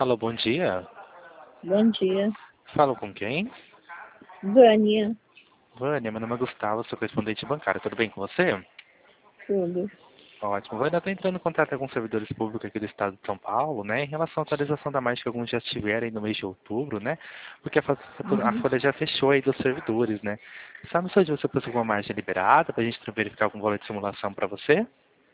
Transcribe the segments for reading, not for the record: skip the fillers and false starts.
Alô, bom dia. Bom dia. Falo com quem? Vânia, Vânia, meu nome é Gustavo, sou correspondente bancário. Tudo bem com você? tudo. Ótimo. Vânia, estou entrando em contato com servidores públicos aqui do estado de São Paulo, né? Em relação à atualização da margem que alguns já tiveram aí no mês de outubro, né? Porque a Uhum. folha já fechou aí dos servidores, né? Sabe se hoje você possui alguma margem liberada para a gente verificar algum valor de simulação para você?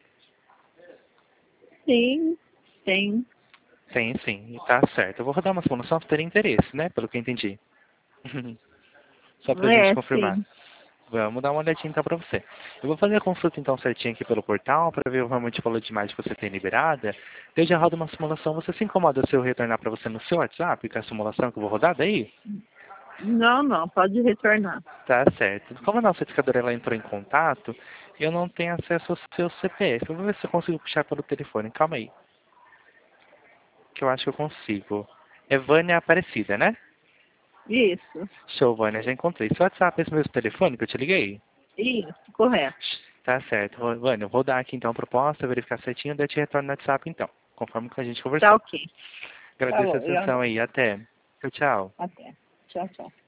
Sim, tem. Tem, sim. Tá certo. Eu vou rodar uma simulação se ter interesse, né? Pelo que eu entendi. Só para a gente É, confirmar. sim. Vamos dar uma olhadinha então para você. Eu vou fazer a consulta então certinho aqui pelo portal para ver realmente o valor de imagem que você tem liberada. Eu já rodo uma simulação. Você se incomoda se eu retornar para você no seu WhatsApp com a simulação que eu vou rodar daí? Não, não, pode retornar. Tá certo. Como a nossa educadora ela entrou em contato, eu não tenho acesso ao seu CPF. Eu vou ver se eu consigo puxar pelo telefone. Calma aí. Que eu acho que eu consigo. É Vânia Aparecida, né? Isso, Show, Vânia. Já encontrei. Seu WhatsApp é esse mesmo telefone que eu te liguei? isso, correto. Tá certo. Vânia, eu vou dar aqui então a proposta, verificar certinho, daí eu te retorno no WhatsApp então, conforme que a gente Tá conversou. ok. Tá Agradeço a bom, eu atenção aguardo. aí. Até. Tchau, tchau. Até. Tchau, tchau.